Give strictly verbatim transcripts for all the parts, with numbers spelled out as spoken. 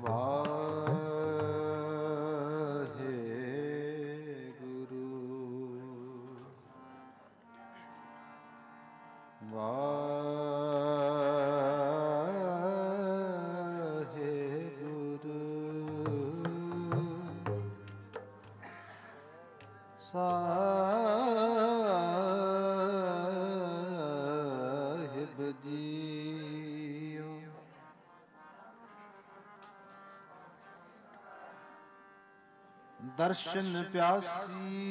ਸਾਹਿਬ JIO. ਦਰਸ਼ਨ ਪਿਆਸੀ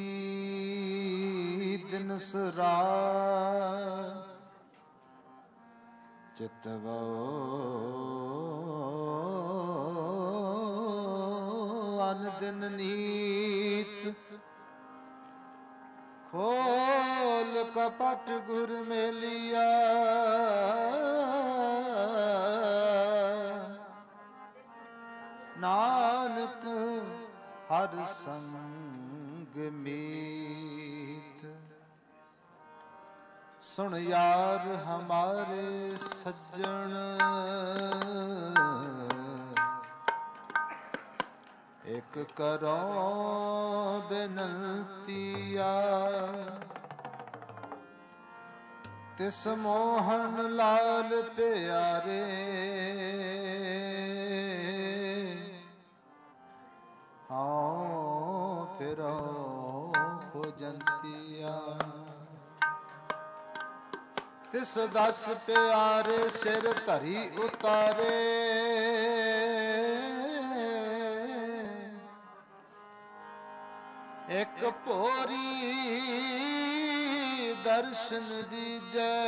ਦਿਨ ਸਰਾय, ਚਿਤਵੋ ਅਨ ਦਿਨ ਨੀਤ। ਖੋਲ ਕਪਟ ਗੁਰ ਮੇਲਿਆ, ਨਾਨਕ ਹਰ ਸੰਗ ਮੀਤ। ਸੁਣ ਯਾਰ ਹਮਾਰੇ ਸੱਜਣ, ਇਕ ਕਰੋ ਬੇਨੰਤੀਆ। ਤਿਸ ਮੋਹਨ ਲਾਲ ਪਿਆਰੇ, ਹਾਂ ਫਿਰੋ ਖੋਜੰਤੀਆ। ਤਿਸ ਦਸ ਪਿਆਰੇ ਸਿਰ ਧਰੀ ਉਤਾਰੇ, ਇੱਕ ਭੋਰੀ ਦਰਸ਼ਨ ਦੀਜੈ।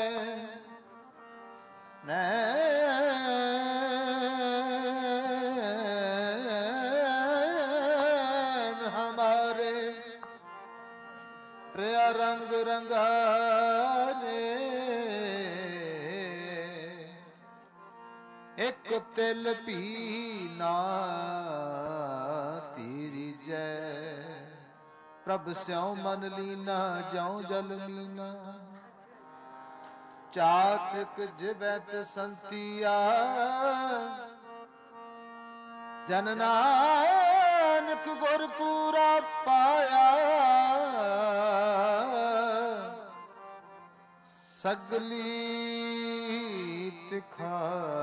ਨੈਣ ਹਮਾਰੇ ਪ੍ਰਿਆ ਰੰਗ ਰੰਗਾਰੇ, ਇੱਕ ਤਿਲ ਭੀ ਨਾ ਤੀਜੈ। ਪ੍ਰਭ ਸਿਉ ਮਨ ਲੀਨਾ ਜਿਉ ਜਲ ਮੀਨਾ, ਚਾਤਕ ਜਿਵੈ ਸੰਤੀਆ। ਜਨ ਨਾਨਕ ਗੁਰ ਪੂਰਾ ਪਾਇਆ, ਸਗਲੀ ਤਿਖਾ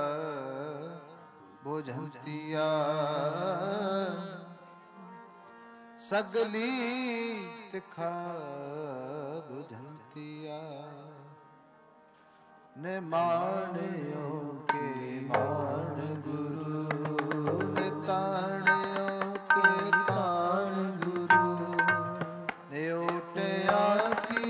ਬੁਝੰਤੀਆ। ਸਗਲੀ ਤਿਖਾ ਬੁਝੰਤੀਆ। ਨੇ ਮਾਣਿਓ ਕੇ ਮਾਣ ਗੁਰੂ, ਨੇ ਤਾਣਿਓ ਕੇ ਤਾਣ ਗੁਰੂ। ਨੇ ਓਟਿਆ ਕੀ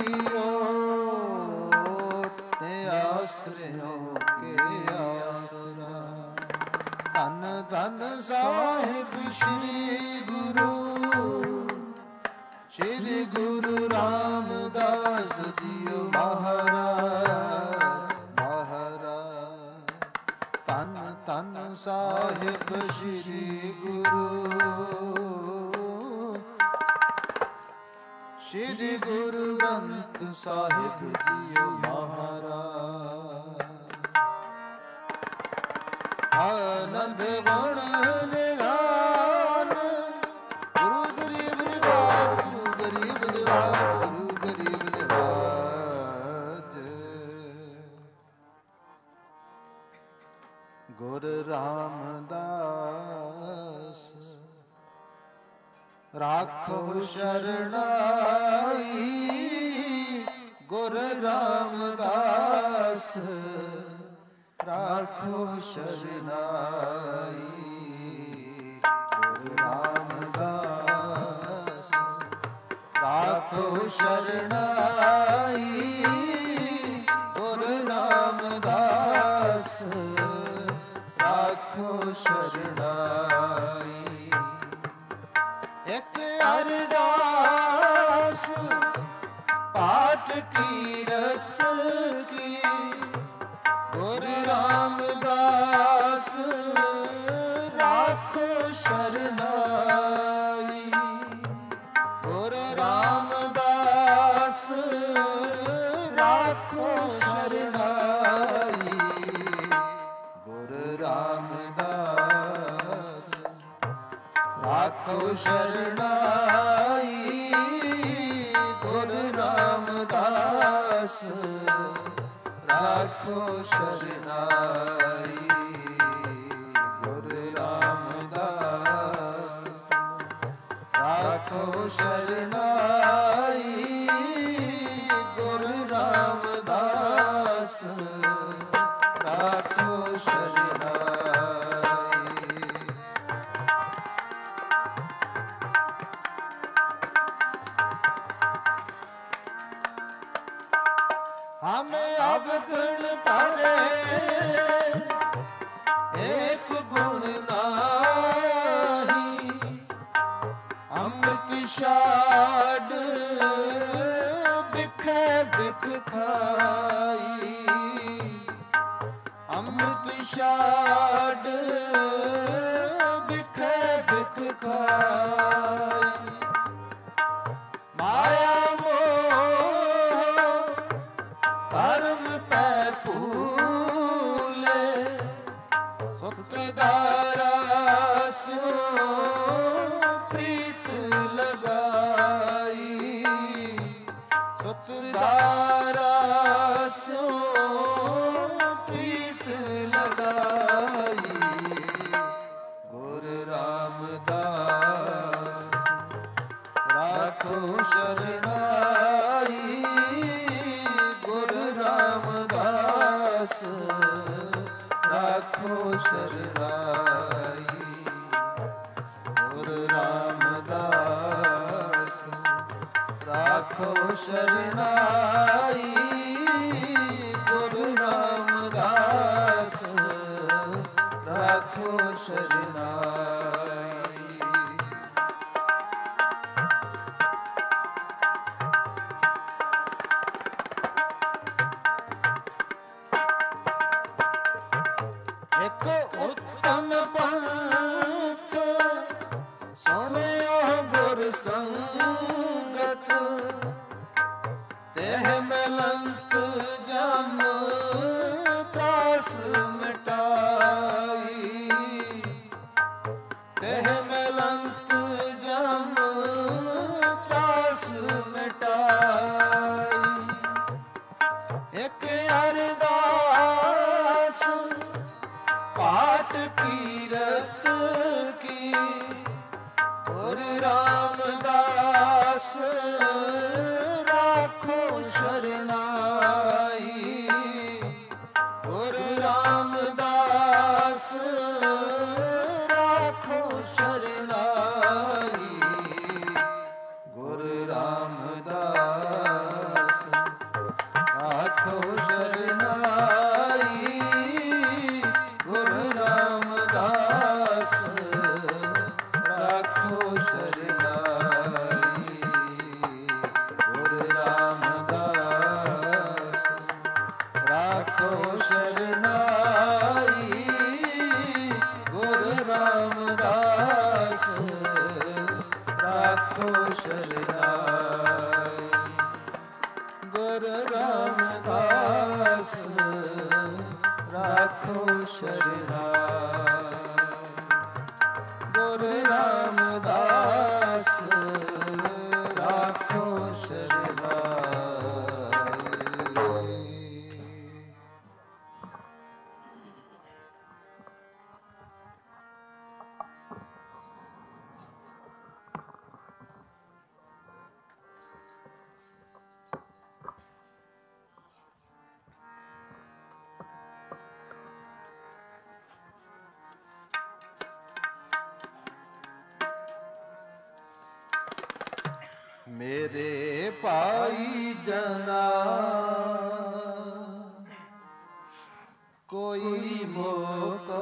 ਓਟ, ਨੇ ਆਸਰਿਓ ਕੇ ਆਸਰਾ। ਧੰਨ ਧੰਨ ਸਾਹਿਬ ਸ੍ਰੀ ਗੁਰੂ, ਸ਼੍ਰੀ ਗੁਰੂ ਰਾਮਦਾਸ ਜੀਓ ਮਹਾਰਾਜ ਮਹਾਰਾਜ। ਧੰਨ ਧੰਨ ਸਾਹਿਬ ਸ਼੍ਰੀ ਗੁਰੂ, ਸ਼੍ਰੀ ਗੁਰੂ ਗ੍ਰੰਥ ਸਾਹਿਬ ਜੀਓ ਮਹਾਰਾਜ। ਆਨੰਦ ਗੁਣ ਨਿਧਾਨ, ਗੁਰੂ ਗਰੀਬ ਨਿਵਾਜ, ਗੁਰੂ ਗਰੀਬ ਨਿਵਾਜ, ਗੁਰੂ ਗਰੀਬ ਨਿਵਾਜ। ਗੁਰ ਰਾਮਦਾਸ ਰਾਖੋ ਸ਼ਰਣਾਈ, ਗੁਰ ਰਾਮਦਾਸ ਰਾਖੋ ਸ਼ਰਣਾਈ। ਗੁਰ ਰਾਮਦਾਸ ਰਾਖੋ ਸ਼ਰਣਾਈ, ਗੁਰ ਰਾਮਦਾਸ ਰਾਖੋ ਸ਼ਰਣਾਈ। ਇੱਕ ਅਰਦਾਸ ਪਾਠ ਕੀਰਤ ਕੀ, ਗੁਰ ਰਾਮਦਾਸ ਰਾਖੋ ਸ਼ਰਣਾਈ। ਗੁਰ ਰਾਮਦਾਸ ਰਾਖੋ ਸ਼ਰਣਾਈ। ਗੁਰ ਰਾਮਦਾਸ ਰਾਖੋ ਸ਼ਰਨਾਈ ਗੁਰ ਰਾਮਦਾਸ ਰਾਖੋ ਸ਼ਰਨਾਈ ਗੁਰ ਰਾਮਦਾਸ ਰਾਖੋ ਸ਼ਰਨਾਈ ਗੁਰ ਰਾਮਦਾਸ ਰਾਖੋ ਸ਼ਰਨਾਈ। ਹਮੇ ਅਵਗੁਣ ਭਰੇ ਏਕ ਗੁਣ ਨਾਹੀ ਅੰਮ੍ਰਿਤ ਛਾੜ ਬਿਖੇ ਬਿਖ ਖਾਈ ਅੰਮ੍ਰਿਤ ਛਾੜ ਬਿਖੇ ਬਿਖ ਖਾਈ ਮਾਇਆ ਮੋਹ ਕਰਮ ਪੈ ਭੂਲੇ ਸੁਤਦਾਰਾ ਸਿਉ ਪ੍ਰੀਤ ਲਗਾਈ ਸੁਤਦਾਰਾ ਸਿਉ ਪ੍ਰੀਤ ਲਗਾਈ ਗੁਰ ਰਾਮਦਾਸ ਰਾਖੋ ਸ਼ਰਨਾਈ ਗੁਰ ਰਾਮਦਾਸ ਰਾਖੋ ਸ਼ਰਨਾਈ ਗੁਰ ਰਾਮਦਾਸ ਰਾਖੋ ਸ਼ਰਨਾਈ ਗੁਰ ਰਾਮਦਾਸ ਰਾਖੋ ਸ਼ਰਨਾਈ। ਇੱਕ ਉੱਤਮ ਪੰਥ ਸੁਣਿਓ ਗੁਰ ਸੰਗਤ ਤੇਹ ਮਿਲੰਤ ਜਮ ਤਰਾਸ ਮਿਟਾਈ ਤੇਹ ਮਿਲੰਤ ਜਮ ਤਰਾਸ ਮਿਟਾਈ ਇੱਕ ਅਰਦਾਸ ਪਾਠ ਕੀਰਤ ਕੀ ਗੁਰ ਰਾਮਦਾਸ ਰਾਖੋ ਸ਼ਰਨਾਈ ਗੁਰ ਰਾਮਦਾਸ ਰਾਖੋ ਸ਼ਰਨਾਈ ਗੁਰ ਰਾਮਦਾਸ ਰਾਖੋ ਸ਼ਰਨਾਈ ਗੁਰ ਰਾਮਦਾਸ ਰਾਖੋ ਸ਼ਰਨਾਈ ਗੁਰ ਰਾਮਦਾਸ ਰਾਖੋ ਸ਼ਰਨਾਈ ਗੁਰ ਰਾਮਦਾਸ ਰਾਖੋ ਸ਼ਰਨਾਈ ਗੁਰ ਰਾਮਦਾਸ ਰਾਖੋ ਸ਼ਰਨਾਈ ਗੁਰ ਰਾਮਦਾਸ ਰਾਖੋ ਸ਼ਰਨਾਈ। ਮੇਰੇ ਭਾਈ ਜਨਾ ਕੋਈ ਮੋਕੋ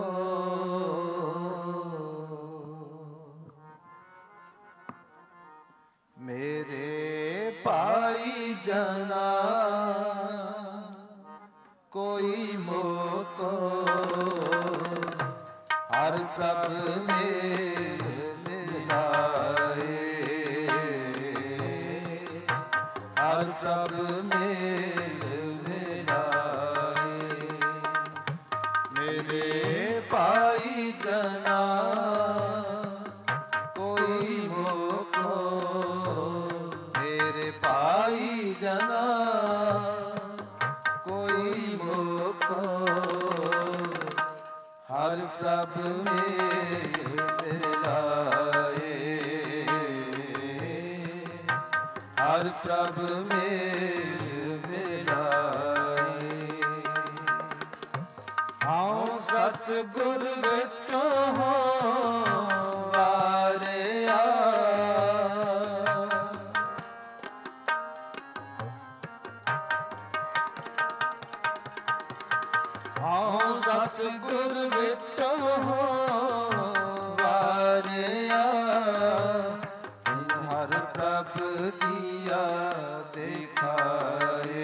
ਮੇਰੇ ਭਾਈ ਜਨਾ ਕੋਈ ਮੋਕੋ ਹਰ ਪ੍ਰਭ ਮੇਲ ਲਾਏ ਹਰ ਪ੍ਰਭ ਮੇਲ ਲਾਏ ਮੇਰੇ ਭਾਈ ਜਨਾ ਕੋਈ ਹਰ ਪ੍ਰਭ ਮੇਲ ਮਿਲਾਏ, ਹਰ ਪ੍ਰਭ ਮੇਲ ਮਿਲਾਏ। ਹਉ ਸਤਿਗੁਰ ਵਿਟੋ ਵਾਰਿਆ, ਹਉ ਸਤਿਗੁਰ ਵਿਟੋ ਵਾਰਿਆ, ਜਿਨ ਹਰ ਪ੍ਰਭ ਦੀਆ ਦੇਖਾਏ,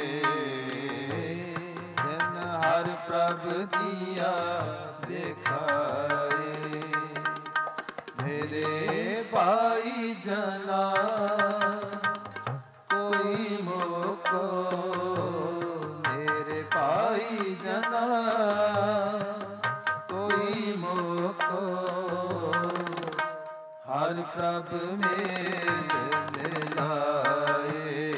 ਜਿਨ ਹਰ ਪ੍ਰਭ ਦੀਆ ਦੇਖਾਏ। ਮੇਰੇ ਭਾਈ ਜਨਾ ਕੋਈ ਮੋਕੋ, ਮੇਰੇ ਭਾਈ ਜਨਾ ਕੋਈ ਮੋਕੋ, ਹਰ ਪ੍ਰਭ ਮੇਲ ਮਿਲਾਏ,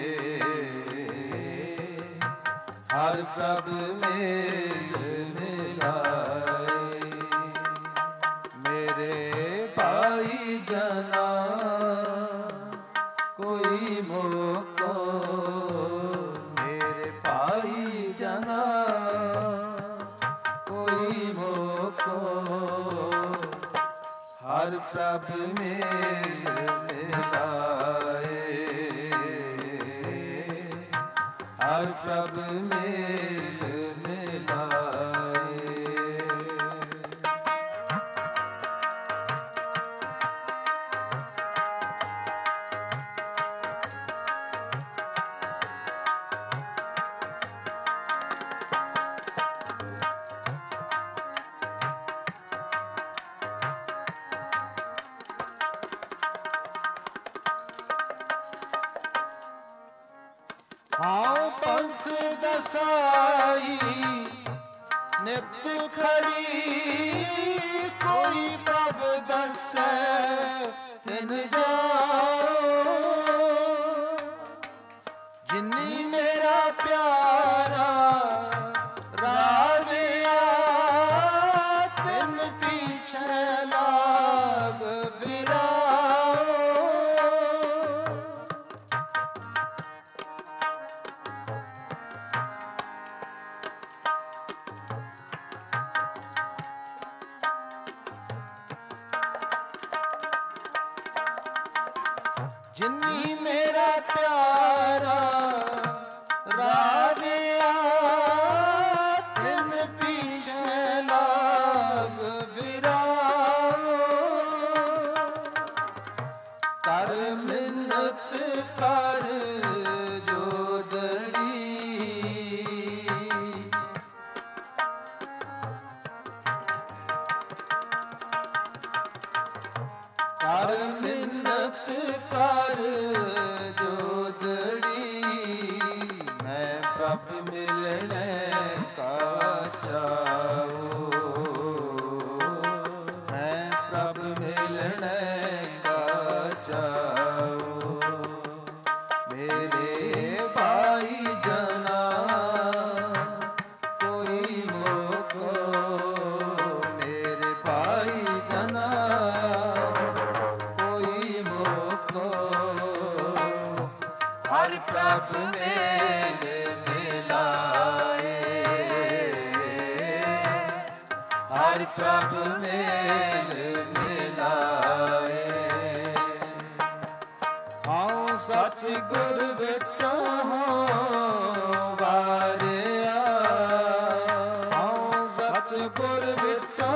ਹਰ ਪ੍ਰਭ ਮੇਲ ਮਿਲਾਏ। ਮੇਰੇ ਭਾਈ ਜਨਾ ਕੋਈ ਮੋਕੋ, ਮੇਰੇ ਭਾਈ ਜਨਾ ਕੋਈ ਮੋਕੋ, ਹਰ ਪ੍ਰਭ ਮੇਲ ਮਿਲਾਏ, ਹਰ ਪ੍ਰਭ ਮੇਲ ਮਿਲਾਏ। ਹਉ ਪੰਥ ਦਸਾਈ ਨਿਤ ਖੜੀ, ਕੋਈ ਪ੍ਰਭ ਦਸੈ ਤਿਨ ਜਾਓ, ਜਿਨੀ ਮੇਰਾ ਪਿਆਰਾ ਰਾਵਿਆ, ਤਿਨ ਪੀਛੇ ਲਾਗ ਵਿਰਾਓ। ਜਿਨੀ ਮੇਰਾ ਪਿਆਰਾ ਰਾਵਿਆ, ਤਿਨ ਪੀਛੇ ਲਾਗ ਵਿਰਾਓ। ਕਰ ਮਿੰਨਤ ਕਰ ਜੋਦੜੀ, ਕਰ ਮਿੰਨਤ ਕਰ ਜੋਦੜੀ, ਮੈਂ ਪ੍ਰਭ ਮਿਲਣੇ ਕਾ ਚਾਓ, ਮੈਂ ਪ੍ਰਭ ਮਿਲਣੇ ਕਾ ਚਾਓ। ਮੇਰੇ ਭਾਈ ਜਨਾ ਕੋਈ ਮੋਕੋ, ਮੇਰੇ ਭਾਈ ਜਨਾ ਕੋਈ ਮੋਕੋ, ਹਰ ਪ੍ਰਭ ਮੇਲ ਮਿਲਾਏ, ਹਰ ਪ੍ਰਭ ਮੇਲ ਮਿਲਾਏ। ਹਉ ਸਤਿਗੁਰ ਵਿਟੋ ਵਾਰਿਆ, ਹਉ ਸਤਿਗੁਰ ਵਿਟੋ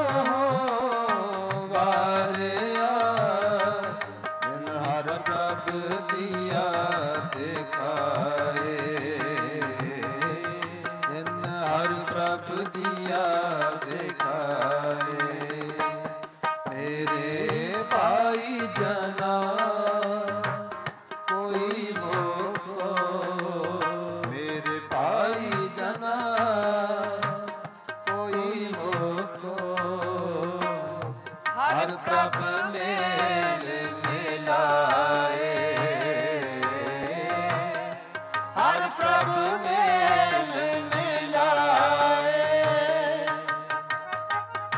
ਵਾਰਿਆ, ਜਿਨ ਹਰ ਪ੍ਰਭ ਦੀਆ ਦੇਖਾਏ, ਜਿਨ ਹਰ ਪ੍ਰਭ ਦੀਆ ਦੇਖਾਏ। ਮੇਰੇ ਭਾਈ ਜਨਾ ਕੋਈ ਮੋਕੋ, ਮੇਰੇ ਭਾਈ ਜਨਾ ਕੋਈ ਮੋਕੋ, ਹਰ ਪ੍ਰਭ ਮੇਲ ਮਿਲਾਏ, ਹਰ ਪ੍ਰਭ ਮੇਲ ਮਿਲਾਏ।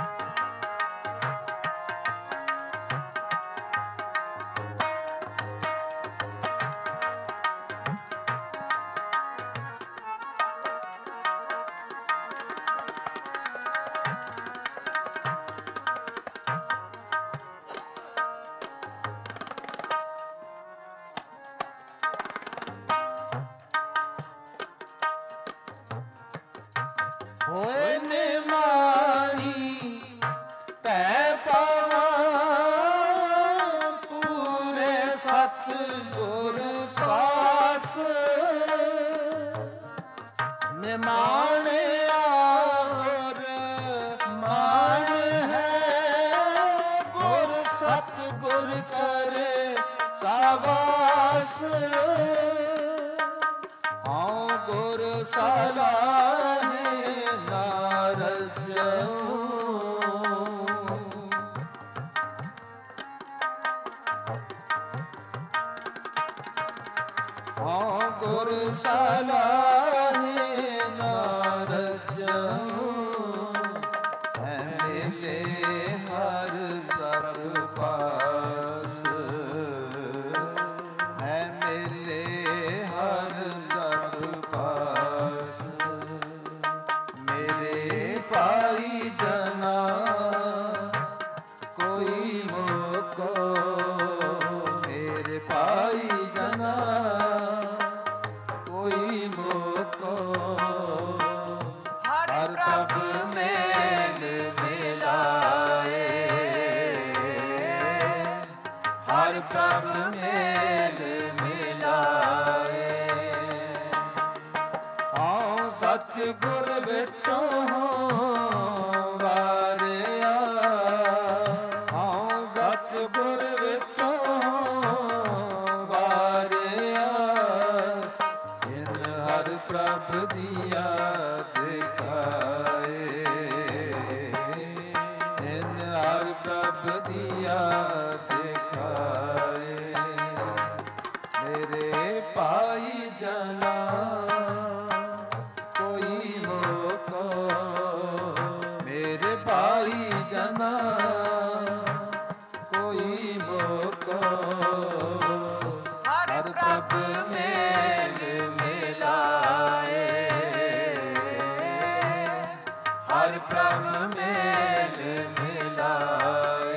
ਹੋਏ ਨਿਮਾਣੀ ਭੈ ਪਾਵਾਂ ਪੂਰੇ ਸਤਿਗੁਰ ਪਾਸ ਨਿਮਾਣਿਆ ਗੁਰ ਮਾਨ ਹੈ ਗੁਰ ਸਤਿਗੁਰ ਕਰੇ ਸਾਬਾਸ ਹਾਂ ਗੁਰ ਸਲਾਹੇ ਨਾਰਦ ਜਉ ਹਾਂ ਗੁਰ ਸਲਾਹੇ ਨਾਰਦ ਜਉ ਹੈ ਮਿਲੇ ਹਰ ਪ੍ਰਭ ਪਾਸ ਹੈ ਮਿਲੇ ਹਰ ਪ੍ਰਭ ਪਾਸ ਮੇਰੇ ਭਾਈ ਜਨਾ ਕੋਈ ਮੋਕੋ ਮੇਰੇ ਭਾਈ ਜਨਾ ਕੋਈ ਮੋਕੋ ਹਰ ਪ੍ਰਭ ਮੇਲ ਮਿਲਾਏ ਹਰ ਪ੍ਰਭ ਮੇਲ ਮਿਲਾਏ ਹਾਂ ਸਤਿਗੁਰ ਵਿਟੋ ਵਾਰਿਆ ਹਾਂ ਸਤਿਗੁਰ ਵਿਟੋ ਵਾਰਿਆ ਇਨ ਹਰ ਪ੍ਰਭ ਦੀਆ ਦਿਖਾਏ ਇਨ ਹਰ ਪ੍ਰਭ ਦੀਆ ਦਿਖਾਏ ਮੇਰੇ ਭਾਈ ਜਨਾ ਕੋਈ ਮੋਕੋ ਮੇਰੇ ਭਾਈ ਜਨਾ ਕੋਈ ਮੋਕੋ ਹਰ ਪ੍ਰਭ ਮੇਲ ਮਿਲਾਏ ਹਰ ਪ੍ਰਭ ਮੇਲ ਮਿਲਾਏ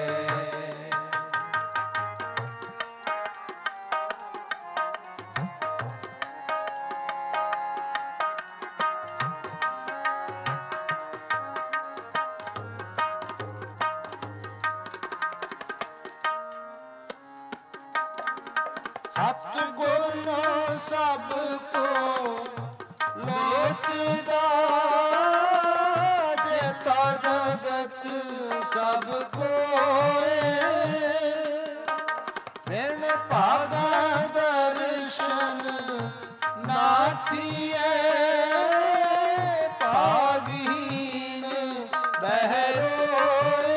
ਸਤਿਗੁਰ ਨੂੰ ਸਭ ਕੋ ਲੋਚਦਾ ਜੇਤਾ ਜਗਤ ਸਭ ਕੋਏ ਬਿਨ ਭਾਗਾ ਦਰਸ਼ਨ ਨਾ ਥੀਏ ਭਾਗਹੀਨ ਬਹਿਰੋਏ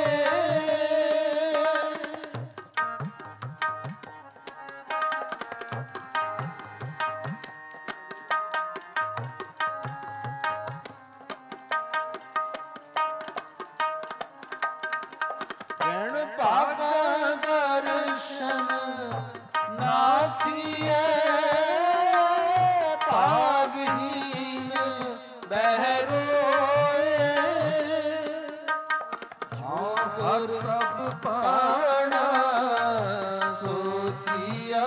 ਬਿਨ ਭਾਗਾ ਦਰਸ਼ਨ ਨਾ ਥੀਏ ਭਾਗਹੀਨ ਬਹਿਰੋਏ ਹਾਂ ਗੁਰ ਪ੍ਰਭ ਪਾਣਾ ਸੋਥੀਆ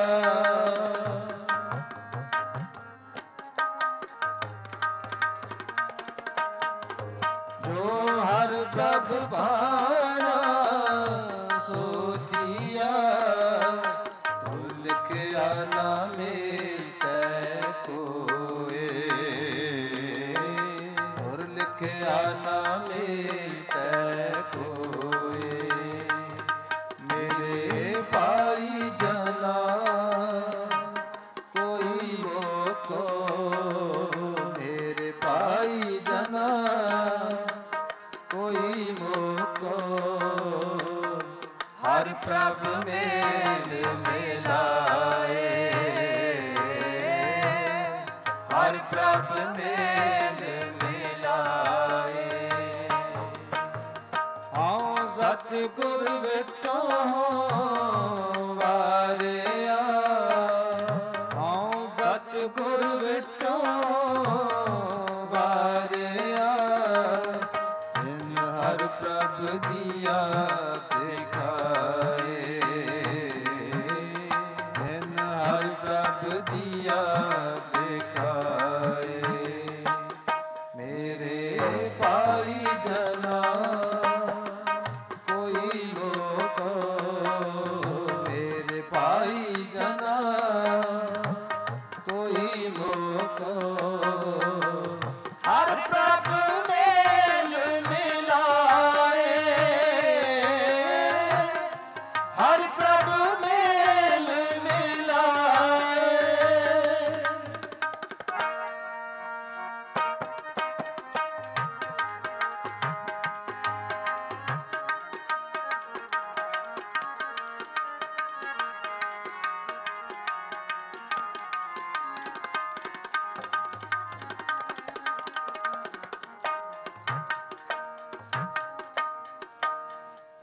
ਜੋ ਹਰ ਪ੍ਰਭ ਬਾਣਾ ਸੋਥੀਆ ਤੂੰ ਲਿਖਿਆ ਨਾ ਮੇਟੈ ਕੋਏ ਤੁਰ ਲਿਖਿਆ ਨਾ ਮੇਟੈ ਕੋਏ ਮੇਰੇ ਭਾਈ ਜਨਾ ਕੋਈ ਮੋਕੋ ਮੇਰੇ ਭਾਈ ਜਨਾ ਕੋਈ ਮੋਕੋ ਹਰ ਪ੍ਰਭ ਮੇਲ ਮਿਲਾਏ ਹਰ ਪ੍ਰਭ ਮੇਲ ਮਿਲਾਏ ਹਾਂ ਸਤਿਗੁਰ ਵਿਟੋ ਵਾਰਿਆ ਹਾਂ ਸਤਿਗੁਰ ਵਿਟੋ ਵਾਰਿਆ ਇਨ ਹਰ ਪ੍ਰਭ ਦੀਆ ਦਿਖਾਏ ਇਨ ਹਰ ਪ੍ਰਭ ਦੀਆ ਦਿਖਾਏ ਮੇਰੇ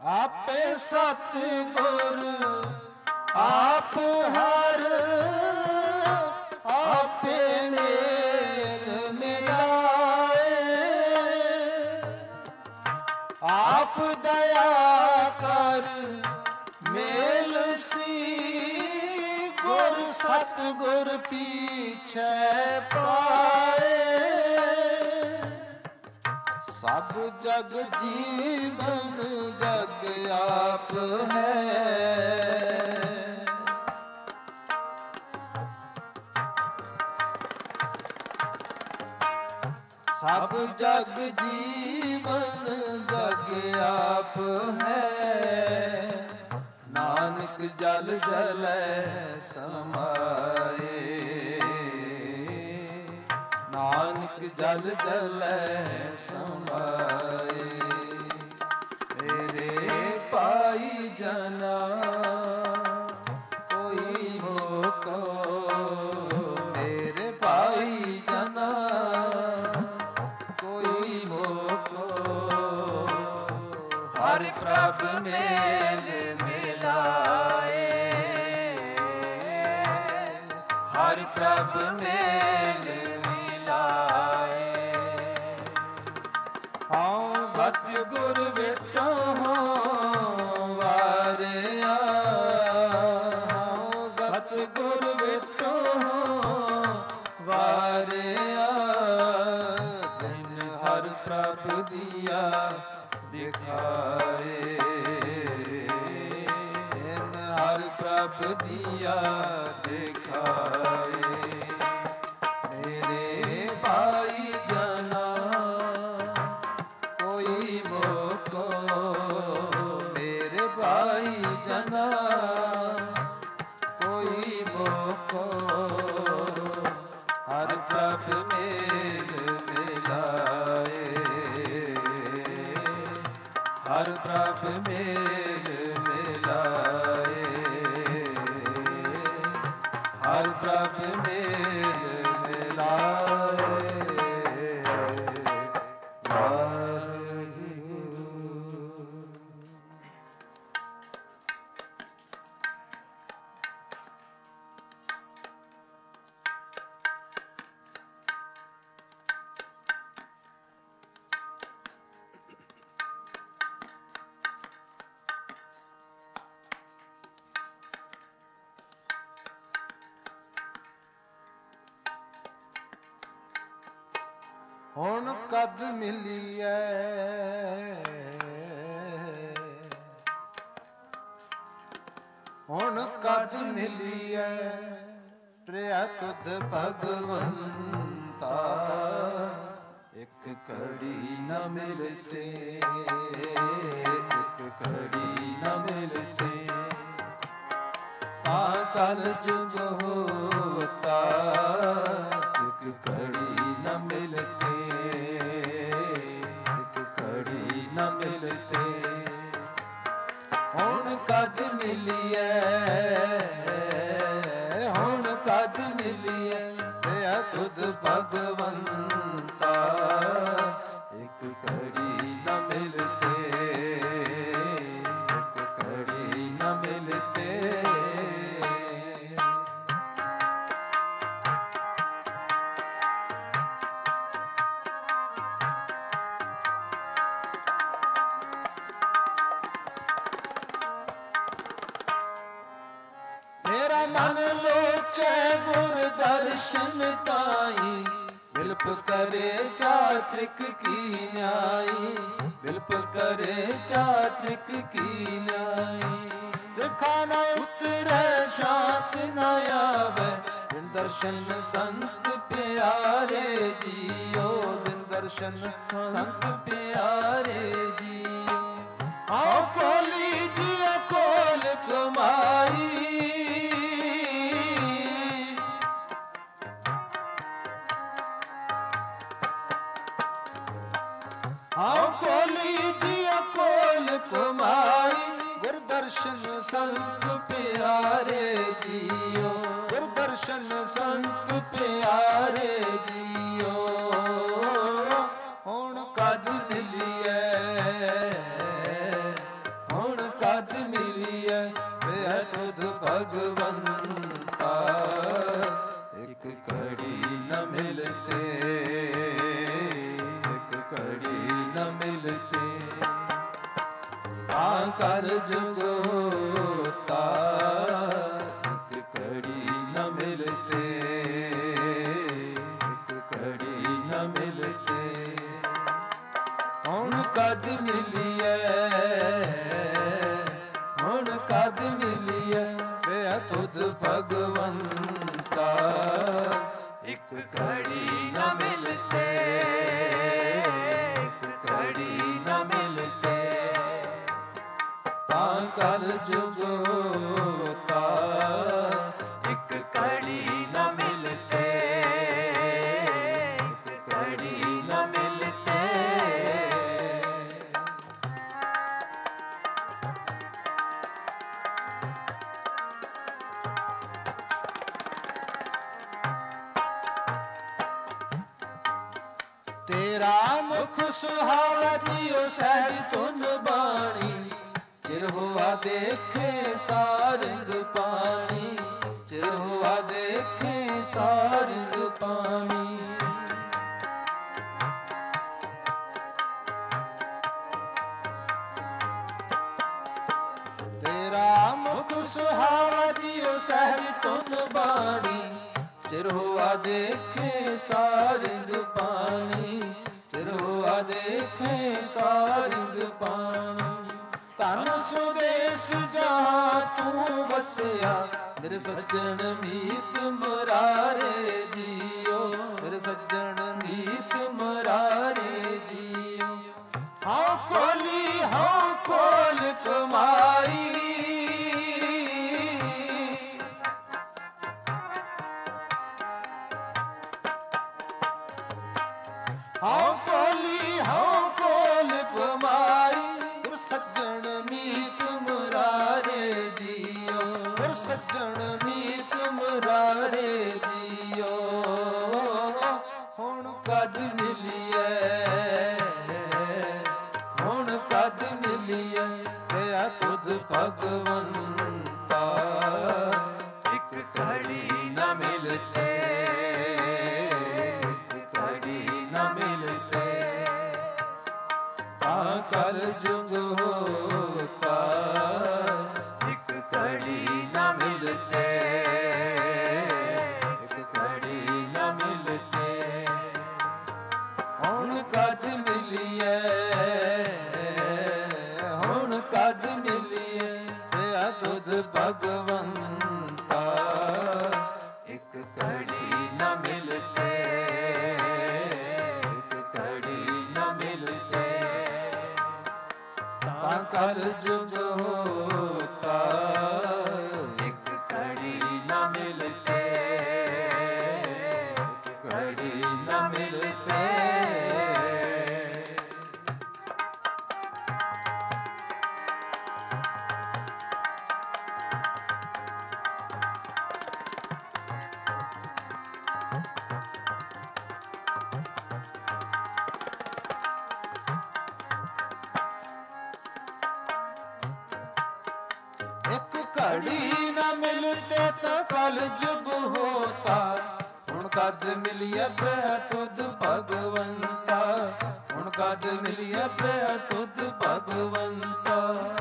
ਆਪੇ ਸਤਿਗੁਰ ਆਪ ਹਰ ਆਪੇ ਮੇਲ ਮਿਲਾਏ, ਆਪ ਦਇਆ ਕਰ ਮੇਲ ਸੀ, ਗੁਰ ਸਤਿਗੁਰ ਪੀਛੇ ਪਾਏ। ਸਭ ਜਗ ਜੀਵਨ ਜਗ ਆਪ ਹੈ, ਸਭ ਜਗ ਜੀਵਨ ਜਗ ਆਪ ਹੈ, ਨਾਨਕ ਜਲ ਜਲੈ ਸਮਾਏ, ਨਾਨਕ ਜਲ ਜਲੈ ਸਮਾਏ। ਮੇਰੇ ਭਾਈ ਜਨਾ ਕੋਈ ਮੋਕੋ, ਮੇਰੇ ਭਾਈ ਜਨਾ ਕੋਈ ਮੋਕੋ, ਹਰਿ ਪ੍ਰਭ ਮੇਲ ਮਿਲਾਏ, ਹਰਿ ਪ੍ਰਭ ਮੇਲ ਮਿਲਾਏ। ਹਾਂ ਸਤਿਗੁਰ ਵੇਟੋ ਵਾਰਿਆ, ਹਾਂ ਸਤਿਗੁਰ ਵੇਟੋ ਵਾਰਿਆ, ਜਿਨ ਹਰਿ ਪ੍ਰਭ ਦੀਆ ਦਿਖਾਏ, ਜਿਨ ਹਰਿ ਪ੍ਰਭ ਦੀਆ ਦਿਖਾਏ। ਮੇਰੇ ਭਾਈ ਜਨਾ ਕੋਈ ਮੋਕੋ, ਮੇਰੇ ਭਾਈ ਜਨਾ ਕੋਈ ਮੋਕੋ, ਹਰਿ ਪ੍ਰਭ ਮੇਲ ਮਿਲਾਏ, ਹਰਿ ਪ੍ਰਭ ਮੇਲ ਮਿਲਾਏ, ਹਰਿ ਪ੍ਰਭ ਮੇਲ ਮਿਲਾਏ। ਹੁਣ ਕਦ ਮਿਲੀਐ, ਹੁਣ ਕਦ ਮਿਲੀਐ, ਪ੍ਰਿਆ ਤੁਧ ਭਗਵੰਤਾ, ਇੱਕ ਘੜੀ ਨ ਮਿਲਤੇ, ਇੱਕ ਘੜੀ ਨ ਮਿਲਤੇ, ਤਾਂ ਕਲ ਜੁਗ ਹੋਤਾ, ਇੱਕ ਘੜੀ ਨ ਮਿਲਤੇ, ਇੱਕ ਘੜੀ ਨ ਮਿਲਤੇ। ਹੁਣ ਕਦ ਮਿਲੀਐ, ਹੁਣ ਕਦ ਮਿਲੀਐ, ਪ੍ਰਿਆ ਤੁਧ ਭਗਵੰਤਾ, ਇੱਕ ਘੜੀ ਨ ਮਿਲਤੇ, ਇੱਕ ਘੜੀ ਨ ਮਿਲਤੇ। ਮੇਰਾ ਮਨ ਲੋਚੈ ਗੁਰ ਦਰਸ਼ਨ ਤਾਈ, ਬਿਲਪ ਕਰੇ ਚਾਤ੍ਰਿਕ ਕੀ ਨਿਆਈ, ਬਿਲਪ ਕਰੇ ਚਾਤ੍ਰਿਕ ਕੀ ਨਿਆਈ। ਤਿਰਖਾ ਨ ਉਤਰੈ ਸ਼ਾਂਤ ਨ ਆਵੈ, ਬਿਨ ਦਰਸ਼ਨ ਸੰਤ ਪਿਆਰੇ ਜੀਓ, ਬਿਨ ਦਰਸ਼ਨ ਸੰਤ ਪਿਆਰੇ ਜੀਓ। ਆਓ ਖੋਲੀ ਜੀਓ ਖੋਲ ਕਮਾਈ, ਆਓ ਖੋਲੀ ਜੀਓ ਖੋਲ ਕਮਾਈ, ਗੁਰ ਦਰਸ਼ਨ ਸੰਤ ਪਿਆਰੇ ਜੀਓ, ਗੁਰ ਦਰਸ਼ਨ ਸੰਤ ਪਿਆਰੇ ਜੀਓ। ਹੁਣ ਕਦ ਮਿਲੀਐ, ਭਗਵੰਤਾ ਇੱਕ ਘੜੀ ਨ ਮਿਲਤੇ ਇੱਕ ਘੜੀ ਨ ਮਿਲਤੇ ਆ ਕਰ ਜੁਗ ਹੋਤਾ ਇੱਕ ਘੜੀ ਨ ਮਿਲਤੇ ਇੱਕ ਘੜੀ ਨ ਮਿਲਤੇ ਹੁਣ ਕਦ ਮਿਲੀਏ ਹੁਣ ਕਦ ਮਿਲੀਏ ਵੇ ਤੁਧ ਭਗਵੰਤਾ ਇੱਕ ਘੜੀ ਨ ਮਿਲਤੇ ਇੱਕ ਘੜੀ ਨ ਮਿਲਤੇ ਤਾਂ ਕਲ ਜੁਗ ਹੋਤਾ ਇੱਕ ਘੜੀ ਨ ਮਿਲਤੇ ਇੱਕ ਘੜੀ ਨ ਮਿਲਤੇ ਤੇਰਾ ਮੁਖ ਸੁਹਾਵਾ ਜੀਉ ਸਹਿਜ ਧੁਨ ਬਾਣੀ ਚਿਰ ਹੋਆ ਦੇਖੇ ਸਾਰੰਗ ਪਾਣੀ ਚਿਰ ਹੋਆ ਦੇਖੇ ਸਾਰੰਗ ਪਾਣੀ ਤੇਰਾ ਮੁਖ ਸੁਹਾਵਾ ਜੀਉ ਸਹਿਜ ਧੁਨ ਬਾਣੀ ਚਿਰ ਹੋਆ ਦੇਖੇ ਸਾਰੰਗ ਪਾਣੀ ਚਿਰ ਹੋਆ ਦੇਖੇ ਸਾਰੰਗ ਪਾਣੀ ਧਨ ਸੁਦੇਸ ਜਹਾਂ ਤੂੰ ਵਸਿਆ ਮੇਰੇ ਸੱਜਣ ਮੀਤ ਮੁਰਾਰੇ ਜੀਓ ਮੇਰੇ ਸੱਜਣ ਮੀਤ ਮੁਰਾਰੇ ਜੀਓ ਹਾਂ ਖੋਲੀ ਹਾਂ ਖੋਲ ਕਮਾਈ ਹਾਂ ਖੋਲੀ ਹਾਂ ਖੋਲ ਕਮਾਈ ਸੱਜਣ ਮੀਤ ਮੁਰਾਰੇ ਜੀਓ ਗੁਰ ਸੱਜਣ ਮੀਤ ਮੁਰਾਰੇ ਜੀਓ ਹੁਣ ਕਦ ਮਿਲੀਏ ਹੁਣ ਕਦ ਮਿਲੀਏ ਵੇ ਤੁਧ ਭਗਵੰਤਾ ਇੱਕ ਘੜੀ ਨ ਮਿਲਤੇ ਇੱਕ ਘੜੀ ਨ ਮਿਲਤੇ ਤਾਂ ਕਲ ਜੁਗ ਹੋਤਾ ਇੱਕ ਘੜੀ ਨ ਮਿਲਤੇ ਇੱਕ ਘੜੀ ਨ ਮਿਲਤੇ ਹੁਣ ਕਦ ਮਿਲੀਏ ਹੁਣ ਕਦ ਮਿਲੀਏ ਵੇ ਤੁਧ ਭਗਵੰਤਾ ਇੱਕ ਘੜੀ ਨ ਮਿਲਤੇ ਇੱਕ ਘੜੀ ਨ ਮਿਲਤੇ ਤਾਂ ਕਲ ਜੁਗ ਹੋਤਾ ਇੱਕ ਘੜੀ ਨ ਮਿਲਤੇ ਇੱਕ ਘੜੀ ਨ ਮਿਲਤੇ ਘੜੀ ਨ ਮਿਲਤੇ ਤਾਂ ਕਲ ਜੁਗ ਹੋਤਾ ਹੁਣ ਕਦ ਮਿਲੀਏ ਪੈ ਤੁਧ ਭਗਵੰਤਾ ਹੁਣ ਕਦ ਮਿਲੀਏ ਪੈ ਤੁਧ ਭਗਵੰਤਾ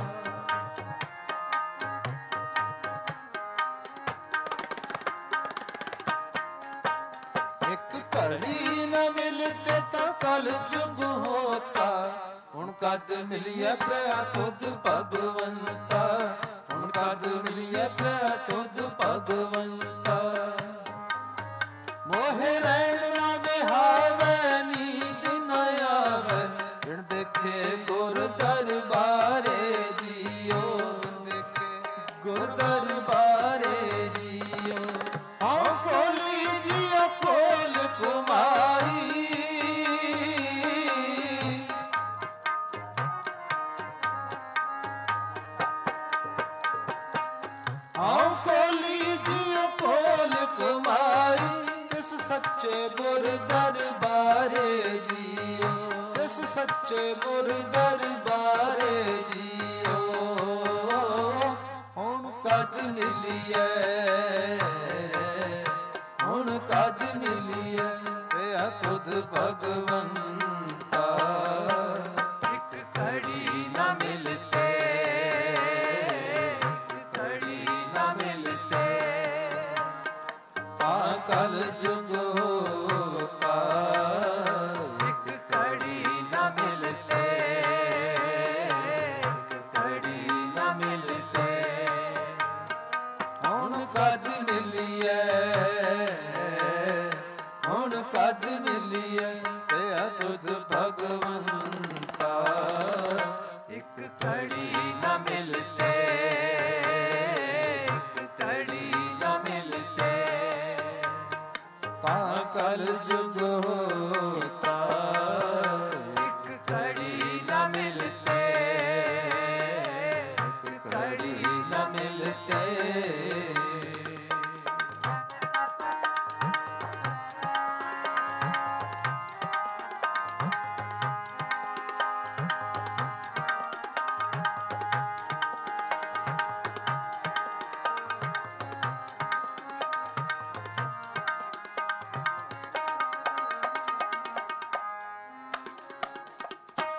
ਇੱਕ ਘੜੀ ਨ ਮਿਲਤੇ ਤਾਂ ਕਲ ਜੁਗ ਹੋਤਾ ਹੁਣ ਕਦ ਮਿਲੀਏ ਪੈ ਤੁਧ ਭਗਵੰਤਾ ਹੁਣ ਕਦ ਮਿਲੀਏ ਪੈ ਤੁਧ ਭਗਵੰਤਾ ਮੋਹਿ ਰਹਿਣ ਨਾ ਵਿਹਾਵੇ ਨੀਂਦ ਨ ਆਵੇ ਬਿਨ ਦੇਖੇ ਗੁਰ ਦਰਬਾਰੇ ਜੀਓ ਦੇਖੇ ਗੁਰ ਦਰਬਾਰੇ ਜੀਓ ਹਾਂ ਖੋਲੀ ਜੀਓ ਖੋਲ ਕਮਾਈ ਹਾਂ ਖੋਲੀ ਜੀਓ ਖੋਲ ਕਮਾਈ ਤਿਸ ਸੱਚੇ ਗੁਰ ਦਰਬਾਰੇ ਜੀਓ ਤਿਸ ਸੱਚੇ ਗੁਰ ਦਰਬਾਰੇ ਜੀਓ ਹੁਣ ਕਦ ਮਿਲੀਏ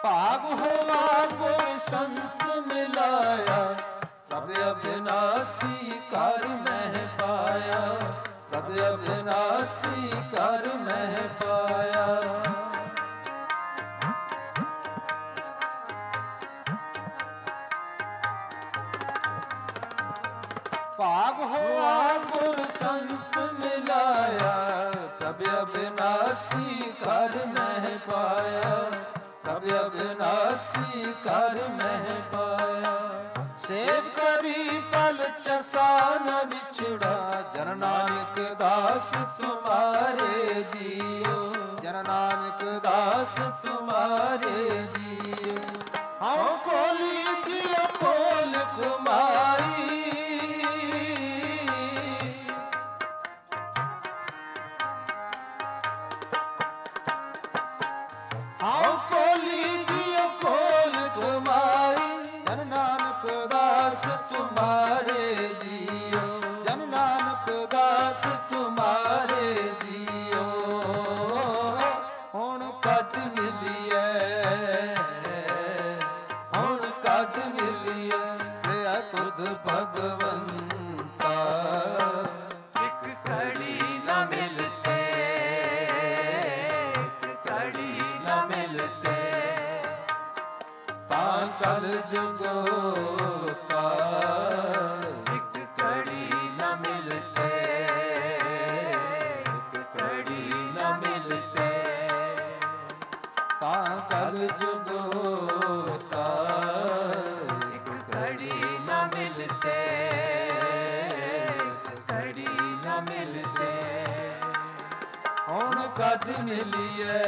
ਭਾਗ ਹੋਆ ਗੁਰ ਸੰਤ ਮਿਲਾਇਆ, ਪ੍ਰਭ ਅਬਿਨਾਸੀ ਕਰ ਮਹਿ ਪਾਇਆ, ਪ੍ਰਭ ਅਬਿਨਾਸੀ ਕਰ ਮਹਿ ਪਾਇਆ। ਭਾਗ ਹੋਆ ਗੁਰ ਸੰਤ ਮਿਲਾਇਆ, ਪ੍ਰਭ ਅਬਿਨਾਸੀ ਕਰ ਮਹਿ ਪਾਇਆ, ਪ੍ਰਭ ਅਬਿਨਾਸੀ ਕਰ ਮਹਿ ਪਾਇਆ। ਸੇਵ ਕਰੀ ਪਲ ਚਸਾ ਨ ਵਿਛੜਾ, ਜਨ ਨਾਨਕ ਦਾਸ ਤੁਮਾਰੇ ਜੀਓ, ਜਨ ਨਾਨਕ ਦਾਸ ਤੁਮਾਰੇ ਜੀਓ। ਹਉ ਖੋਲੀ ਜਿਉ ਖੋਲ ਕਮਾਈ, ਹਉ ਖੋਲੀ ਜਿਉ ਖੋਲ ਕਮਾਈ, ਜਨ ਨਾਨਕ ਦਾਸ ਤੁਮਾਰੇ ਜੀਓ, ਜਨ ਨਾਨਕ ਦਾਸ ਤੁਮਾਰੇ ਜੀਓ। ਹੁਣ ਕਦ ਮਿਲੀਐ, ਹੁਣ ਕਦ ਮਿਲੀਐ ਰਿਆ ਤੁਧ ਭਗਵੰਤਾ, ਇੱਕ ਘੜੀ ਨ ਮਿਲਤੇ, ਇੱਕ ਘੜੀ ਨ ਮਿਲਤੇ, ਤਾਂ ਕਲ ਜੁਗੋਤਾ, ਇੱਕ ਘੜੀ ਨ ਮਿਲਤੇ, ਇੱਕ ਘੜੀ ਨ ਮਿਲਤੇ, ਤਾਂ ਕਲ ਜੁਗੋਤਾ, ਇੱਕ ਘੜੀ ਨ ਮਿਲਤੇ, ਇੱਕ ਘੜੀ ਨ ਮਿਲਤੇ। ਹੁਣ ਕਦ ਮਿਲੀਐ,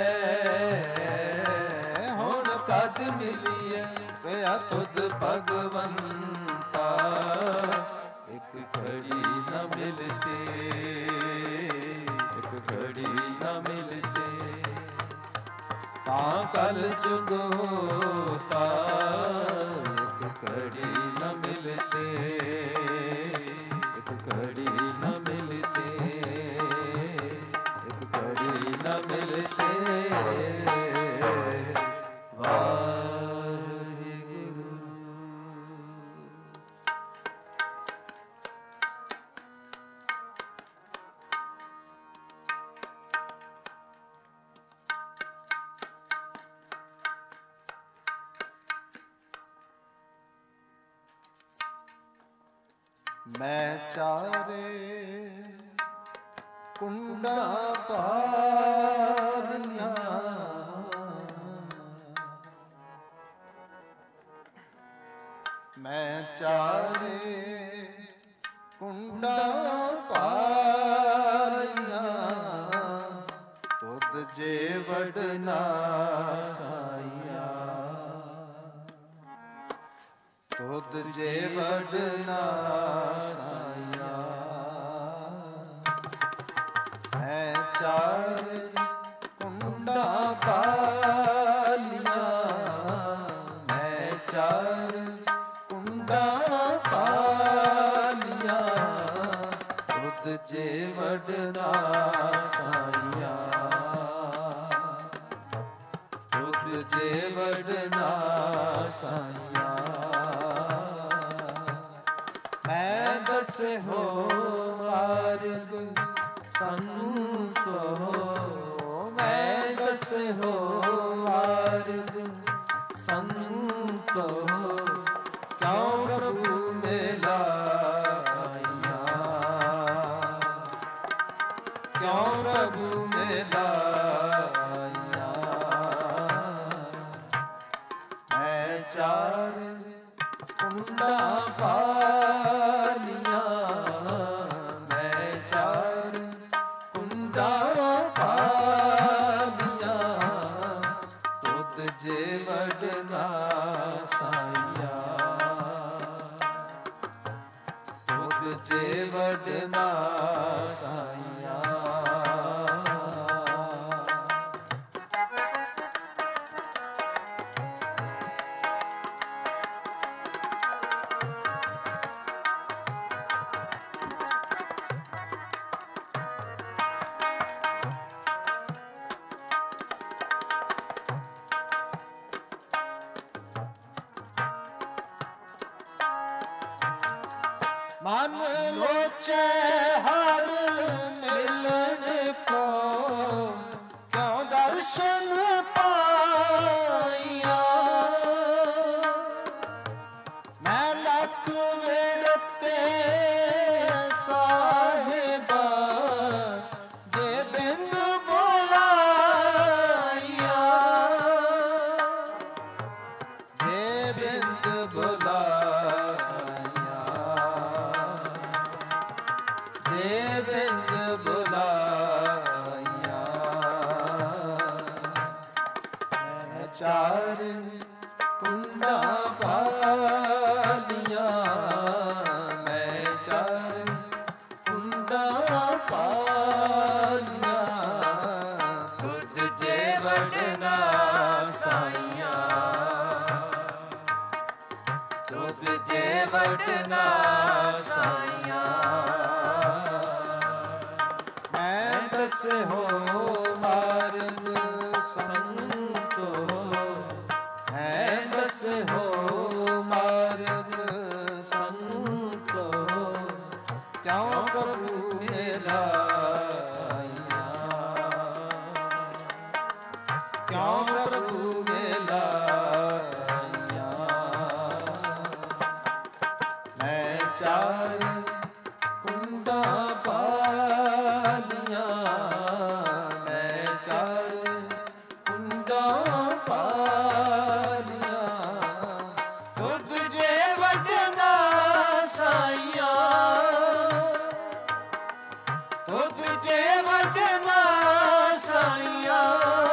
ਹੁਣ ਕਦ ਮਿਲੀਐ ਰਿਆ ਤੁਧ ਭਗਵੰਤਾ, ਇੱਕ ਘੜੀ ਨ ਮਿਲਤੇ, ਇੱਕ ਘੜੀ ਨ ਮਿਲਤੇ, ਤਾਂ ਕਲ ਜੁਗੋਤਾ, ਇੱਕ ਘੜੀ ਨ ਮਿਲਤੇ, ਇੱਕ ਘੜੀ ਨ ਮਿਲਤੇ, ਇੱਕ ਘੜੀ ਨ ਮਿਲਤੇ। ਮੈਂ ਚਾਰੇ ਕੁੰਡਾਂ ਪਾਰੀਆਂ, ਮੈਂ ਚਾਰੇ ਕੁੰਡਾਂ ਪਾਰੀਆਂ, ਤੁਧ ਜੇ ਵਡਨਾ ਸਾਈਆਂ, ਤੁਧ ਜੇ ਵਡਨਾ ਸਾਈਆਂ। ਮੈਂ ਚਾਰ ਕੁੰਡਾਂ ਪਾਲੀਆਂ, ਮੈਂ ਚਾਰ ਕੁੰਡਾਂ ਪਾਲੀਆਂ, ਤੁਧ ਜੇ ਵਡਨਾ ਸਾਈਆਂ, ਤੁਧ ਜੇ ਵਡਨਾ ਸਾਈਆਂ। ਮੈਂ ਦਸੇ ਹੋ ਮਾਰਗ ਸੰਤੋ, ਮੈਂ ਦਸੇ ਹੋ ਮਾਰਗ ਸੰਤੋ, ਕਿਉ ਪ੍ਰਭੂ ਮੇਲਾ ਆਈਆਂ, ਕਿਉ ਪ੍ਰਭੂ ਮੇਲਾ ਆਈਆਂ। ਮੈਂ ਚਾਰ ਕੁੰਡਾਂ ਪਾਲੀਆਂ, ਮੈਂ ਚਾਰ ਕੁੰਡਾਂ ਪਾਲੀਆਂ, ਤੁਧ ਜੇ ਵਡਨਾ ਸਾਈਆਂ, ਤੁਧ ਜੇ ਵਡਨਾ ਸਾਈਆਂ। ਮਨ ਲੋਚੈ ਹਰ ਮਿਲਣ ਕੋ, ਕਿਉ ਦਰਸ਼ਨ ਪਾਇਆ। ਮੈਂ ਲੱਖ ਵਿੜਤੇ ਸਾਹਿਬਾ, ਜੇ ਬਿੰਦ ਬੁਲਾਇਆ। ਜੇ ਬਿੰਦ ਬੁਲਾਇਆ, ਜੇ ਬਿੰਦ ਬੁਲਾਇਆ। ਮੈਂ ਚਾਰ ਕੁੰਡਾਂ ਪਾਲੀਆਂ, ਮੈਂ ਚਾਰ ਕੁੰਡਾਂ ਪਾਲੀਆਂ। ਤੁਧ ਜੇ ਵਡਨਾ ਸਾਈਆਂ, ਤੁਧ ਜੇ ਵਡਨਾ ਸਾਈਆਂ। ਮੈਂ ਦਸ ਹੋ ਮਾਰਗ ਸੰਤੋ, ਮੈਂ ਦਸ ਹੋ ਮਾਰਗ ਸੰਤੋ। ਕਿਉ ਪ੍ਰਭੂ ਮਿਲਾਈਆਂ, ਕਿਉ ਪ੍ਰਭੂ ਮਿਲਾਈਆਂ। ਮੈਂ ਚਾਰ ਕੁੰਡਾਂ ਪਾਲੀਆਂ, ਮੈਂ ਚਾਰ ਕੁੰਡਾਂ ਪਾਲੀਆਂ। ਤੁਧ ਜੇ ਵਡਨਾ ਸਾਈਆਂ, ਤੁਧ ਜੇ ਵਡਨਾ ਸਾਈਆਂ।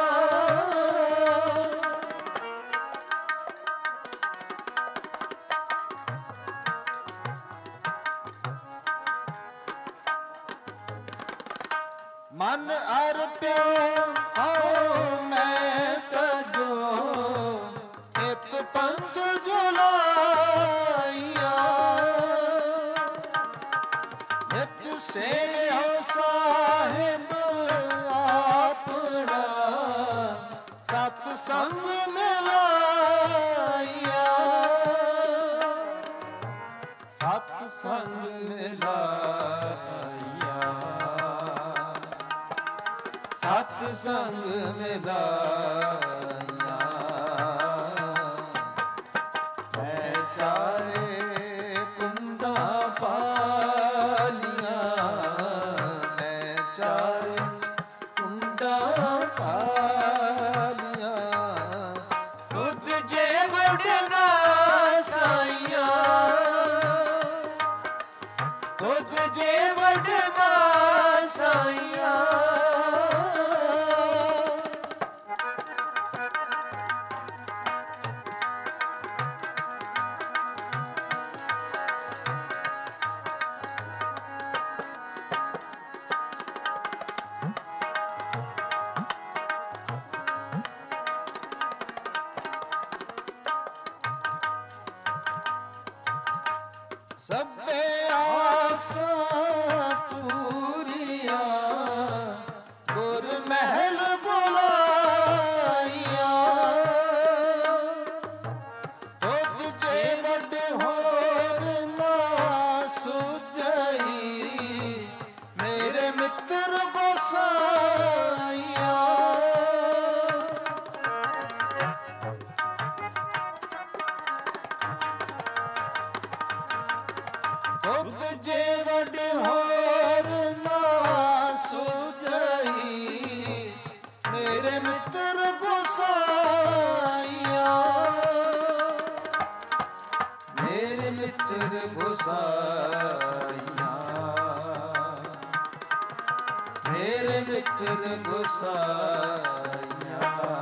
ਮਨ ਅਰਪਿਆ ਹਉ ਮੈਂ ਤਜੋ, ਇਤ ਪੰਚ ਜੁਲਾਈਆ। ਨਿਤ ਸੇਵਿਓ ਸਾਹਿਬ ਆਪਣਾ, ਸਤ ਸੰਗ ਮਿਲਾਈਆ। ਸਤ ਸੰਗ ਮਿਲਾਈਆ, ਸਤ ਸੰਗ ਮਿਲਾਈਆ। ਮੈਂ ਚਾਰੇ ਕੁੰਡਾਂ ਪਾਲੀਆਂ, ਮੈਂ ਚਾਰੇ ਕੁੰਡਾਂ ਪਾਲੀਆਂ। ਤੁਧ ਜੇ ਵਡਨਾ ਸਾਈਆਂ, ਤੁਧ ਜੇ ਵਡਨਾ ਸਾਈਆਂ। ਸਭੇ ਆਸਾਂ ਪੂਰੀਆਂ, ਗੁਰ ਮਹਿਲ ਬੁਲਾਈਆਂ। ਤੁਧ ਜੇ ਵੱਡ ਹੋਰ ਨਾ ਸੁਝਈ, ਮੇਰੇ ਮਿੱਤਰ ਗੋਸਾਈਆਂ। ਤੁਧ ਜੇ ਵੱਡ ਹੋਰ ਨਾ ਸੁਝਈ, ਮੇਰੇ ਮਿੱਤਰ ਗੋਸਾਈਆਂ। ਮੇਰੇ ਮਿੱਤਰ ਗੋਸਾਈਆਂ, ਮੇਰੇ ਮਿੱਤਰ ਗੋਸਾਈਆਂ।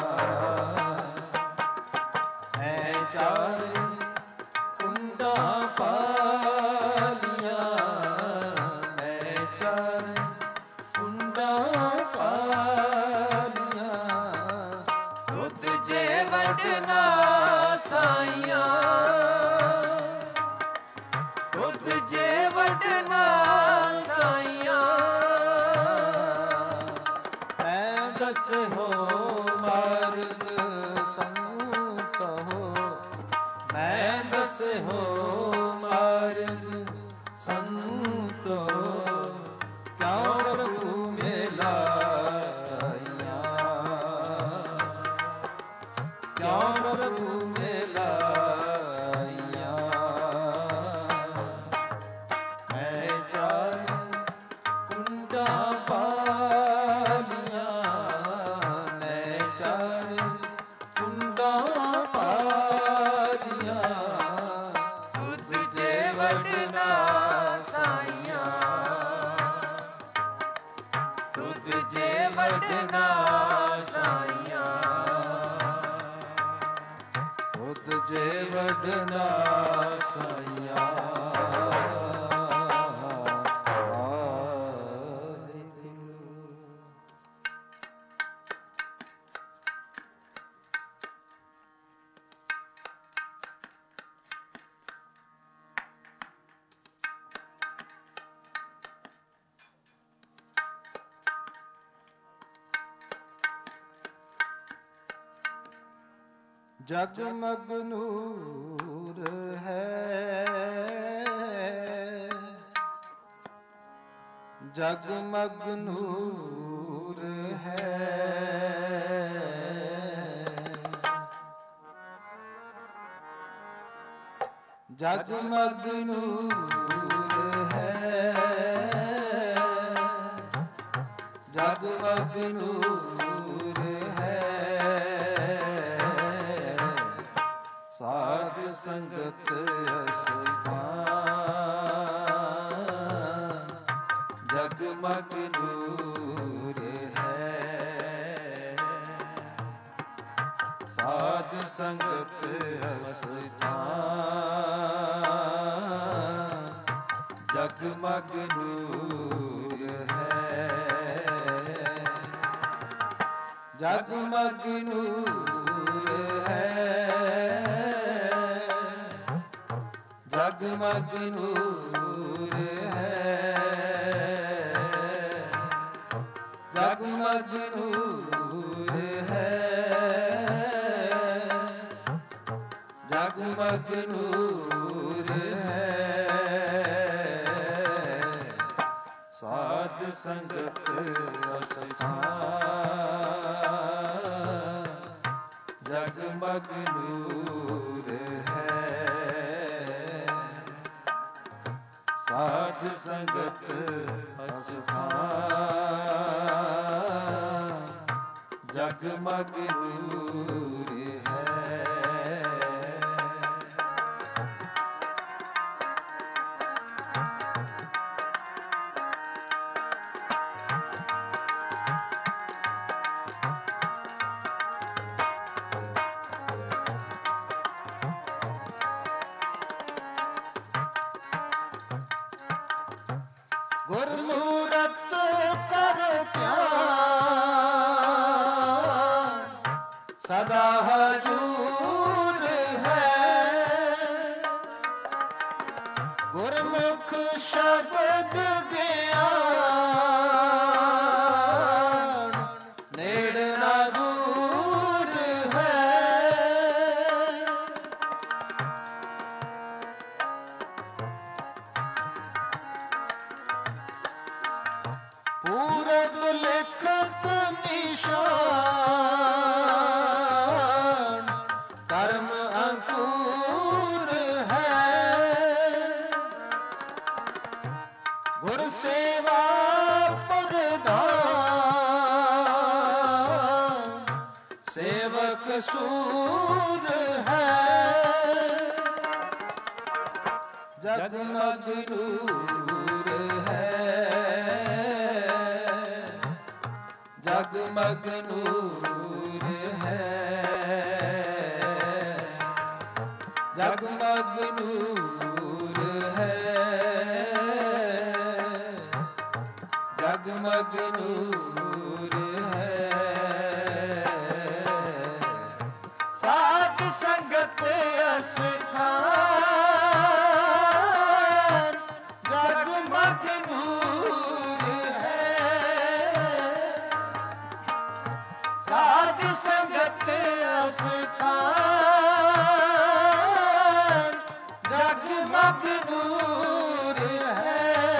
ਮੈਂ ਚਾਰ ਕੁੰਡਾਂ ਪਾਲੀਆਂ, ਮੈਂ ਚਾਰ ਕੁੰਡਾਂ ਪਾਲੀਆਂ। ਤੁਧ ਜੇ ਵਡਨਾ ਸਾਈਆਂ, ਤੁਧ ਜੇ ਵਡਨਾ ਸਾਈਆਂ। ਮੈਂ ਦਸ ਹੋ ਮਾਰਗ ਸੰਤੋ, ਮੈਂ ਦਸ ਹੋ ਮਾਰਗ ਸੰਤੋ। ਵਡਨਾ ਸਾਈਆਂ, ਤੁਧ ਜੇ ਵਡਨਾ ਸਾਈਆਂ, ਤੁਧ ਜੇ ਵਡਨਾ ਸਾਈਆਂ। ਜਗਮਗ ਨੂਰ ਹੈ, ਜਗਮਗ ਨੂਰ ਹੈ, ਜਗਮਗ ਨੂਰ ਹੈ, ਜਗਮਗ ਨੂਰ ਹੈ। ਸਾਧ ਸੰਗਤ ਅਸਥਾਨ, ਜਗਮਗ ਨੂਰ ਹੈ। ਸਾਧ ਸੰਗਤ ਅਸਥਾਨ, ਜਗਮਗ ਨੂਰ ਹੈ। ਜਗਮਗ ਨੂਰ ਹੈ, ਜਗਮਗ ਨੂਰ ਹੈ, ਜਗਮਗ ਨੂਰ ਹੈ, ਜਗਮਗ ਨੂਰ ਹੈ। ਸਾਧ ਸੰਗਤ ਅਸਥਾਨ, ਜਗਮਗ ਨੂਰ ਹੈ। ਸਾਧ ਸੰਗਤ ਅਸਥਾਨ, ਜਗਮਗ ਨੂਰ ਹੈ। ਗੁਰਮੂਰਤ ਕਰ ਧਿਆਨ, ਸਦਾ ਹਜੂਰ ਹੈ। ਗੁਰਮੁਖ ਸ਼ਬਦ ਗਿਆਨ, ਨੇੜ ਨਾ ਦੂਰ ਹੈ। ਪੂਰਬ ਲਿਖਤ ਨਿਸ਼ਾਨ, ਕਰਮ ਅੰਕੁਰ ਹੈ। ਗੁਰ ਸੇਵਾ ਪ੍ਰਧਾਨ, ਸੇਵਕ ਸੂਰ ਹੈ। ਜਗਮਗ ਨੂਰ ਹੈ, ਜਗਮਗ ਨੂਰ ਹੈ, ਜਗਮਗ ਨੂਰ ਹੈ, ਜਗਮਗ ਨੂਰ ਹੈ। ਸਾਧ ਸੰਗਤ ਅਸਥਾਨ, ਜਗਮਗ ਨੂਰ ਹੈ। ਸਾਧ ਸੰਗਤ ਅਸਥਾਨ, ਜਗਮਗ ਨੂਰ ਹੈ।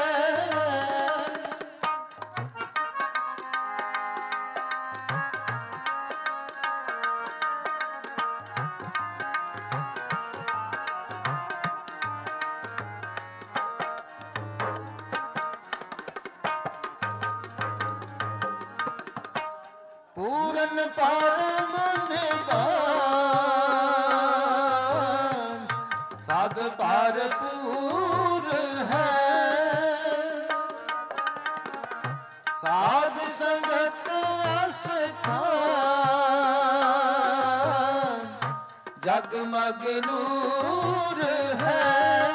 ਪੂਰਨ ਪਰਮ ਨਿਦਾਨ, ਸਾਧ ਭਰਪੂਰ ਸੰਗਤ ਅਸਥਾਨ ਜਗਮਗ ਨੂਰ ਹੈ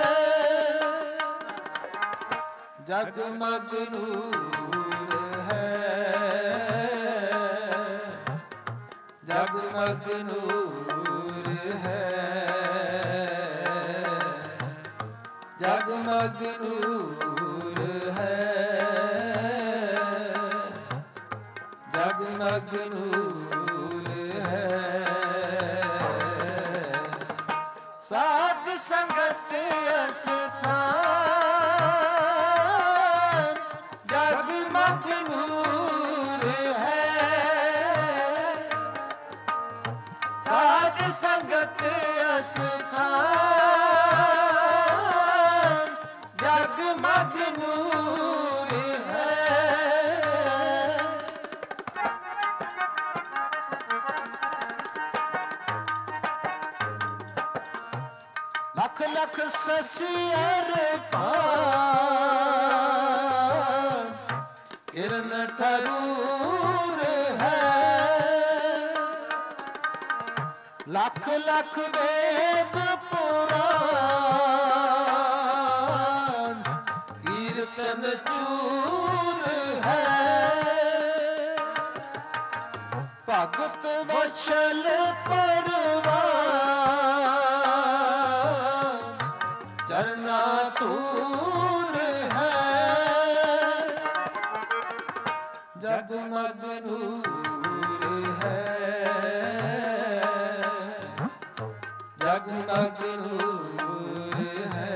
ਜਗਮਗ ਨੂਰ ਹੈ ਜਗਮਗ ਨੂਰ ਹੈ ਜਗਮਗ ਨੂਰ ਹੈ ਜਗਮਗ ਨੂਰ ਹੈ ਸਾਧ ਸੰਗਤ ਅਸਥਾਨ ਜਗਮਗ ਨੂਰ ਹੈ ਸਾਧ ਸੰਗਤ ਅਸਥਾਨ ਜਗਮਗ ਨੂਰ ਹੈ ਲੱਖ ਲੱਖ ਸਸਿਅਰ ਪਾਨ ਕਿਰਨ ਠਰੂਰ ਹੈ ਲੱਖ ਲੱਖ ਵੇਦ ਪੁਰਾਨ ਕੀਰਤਨ ਚੂਰ ਹੈ ਭਗਤ ਵਛਲ ਪਰਵਾਨ ਚਰਨਾ ਧੂਰ ਹੈ ਜਗਮਗ ਨੂਰ ਹੈ ਜਗਮਗ ਨੂਰ ਹੈ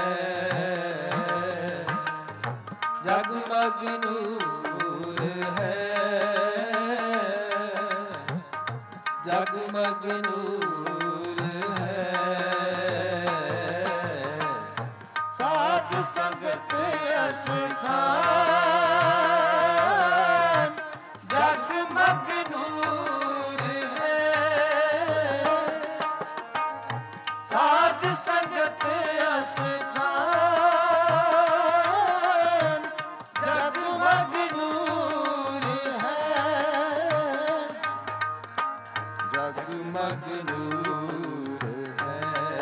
ਜਗਮਗ ਨੂਰ ਹੈ ਜਗਮਗ ਨੂਰ ਹੈ ਸਾਧ ਸੰਗਤ ਅਸਥਾਨ ਜਗਮਗ ਨੂਰ ਹੈ ਸਾਧ ਸੰਗਤ ਅਸਥਾਨ ਜਗਮਗ ਨੂਰ ਹੈ ਜਗਮਗ ਨੂਰ ਹੈ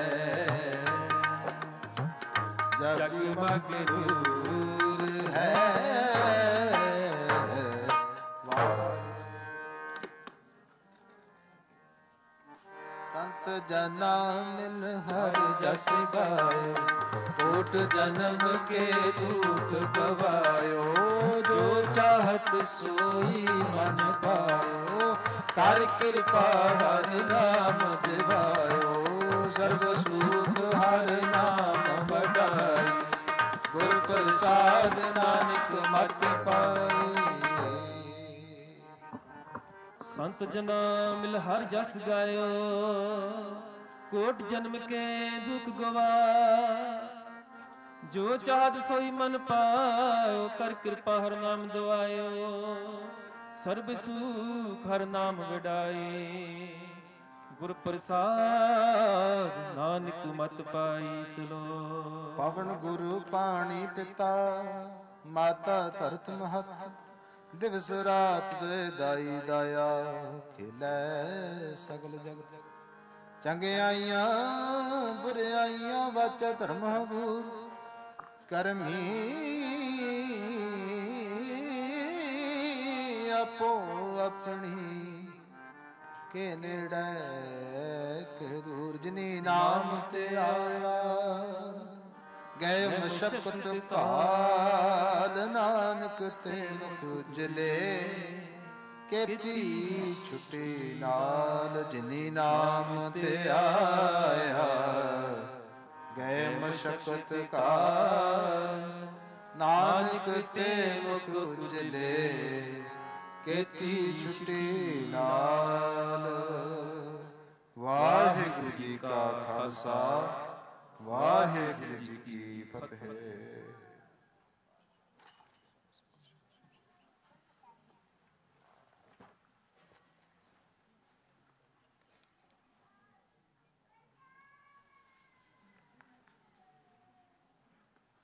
ਜਗਮਗ ਨੂਰ ਹੈ ਸੰਤ ਜਨਾ ਮਿਲ ਹਰ ਜਸ ਗਾਇਓ ਕੋਟ ਜਨਮ ਕੇ ਦੁਖ ਗਵਾਇਓ ਜੋ ਚਾਹਤ ਸੋਈ ਮਨ ਪਾਇਓ ਕਰ ਕਿਰਪਾ ਹਰ ਨਾਮ ਦਿਵਾਇਓ ਸਰਬ ਸੁਖ ਹਰ ਨਾਮ ਵਡਾਈ ਗੁਰ ਪ੍ਰਸਾਦ ਨਾਨਕ ਮਤ ਪਾਈ ਸੰਤ ਜਨਾ ਮਿਲ ਹਰ ਜਸ ਗਾਇਓ ਕੋਟ ਜਨਮ ਕੇ ਦੁਖ ਗਵਾ ਜੋ ਚਾਹਤ ਸੋਈ ਮਨ ਪਾਇਓ ਕਰ ਕਿਰਪਾ ਹਰ ਨਾਮ ਦਵਾਇਓ ਸਰਬ ਸੁਖ ਹਰ ਨਾਮ ਵਡਾਈ ਗੁਰ ਪ੍ਰਸਾਦ ਨਾਨਕ ਮਤ ਪਾਈ ਸਲੋ ਪਵਨ ਗੁਰੂ ਪਾਣੀ ਪਿਤਾ ਮਾਤਾ ਧਰਤ ਮਹਤ ਦਿਵਸ ਰਾਤ ਦੇ ਦਾਈ ਦਾਇਆ ਖਿਲੇ ਸਗਲ ਜਗਤ ਚੰਗਿਆਈਆਂ ਬੁਰਿਆਈਆਂ ਵਾਚਾ ਧਰਮ ਦੂਰ ਕਰਮੀ ਆਪੋ ਆਪਣੀ ਕੇ ਨੇੜੇ ਕੇ ਦੂਰ ਜਿਨੀ ਨਾਮ ਤੇ ਆਇਆ ਗਏ ਮਸ਼ਕਤ ਕਾਲ ਨਾਨਕ ਤੇ ਮੁਖ ਉਜਲੇ ਕੀਤੀ ਛੁੱਟੀ ਨਾਲ ਜਿਨੀ ਨਾਮ ਤੇ ਆਇਆ ਗਏ ਮਸ਼ਕਤ ਕਾਲ ਨਾਨਕ ਤੇ ਮੁਖ ਉਜਲੇ ਕੀਤੀ ਛੁੱਟੀ ਨਾਲ। ਵਾਹਿਗੁਰੂ ਜੀ ਕਾ ਖਾਲਸਾ ਵਾਹਿਗੁਰੂ ਜੀ ਕੀ ਫਤਿਹ।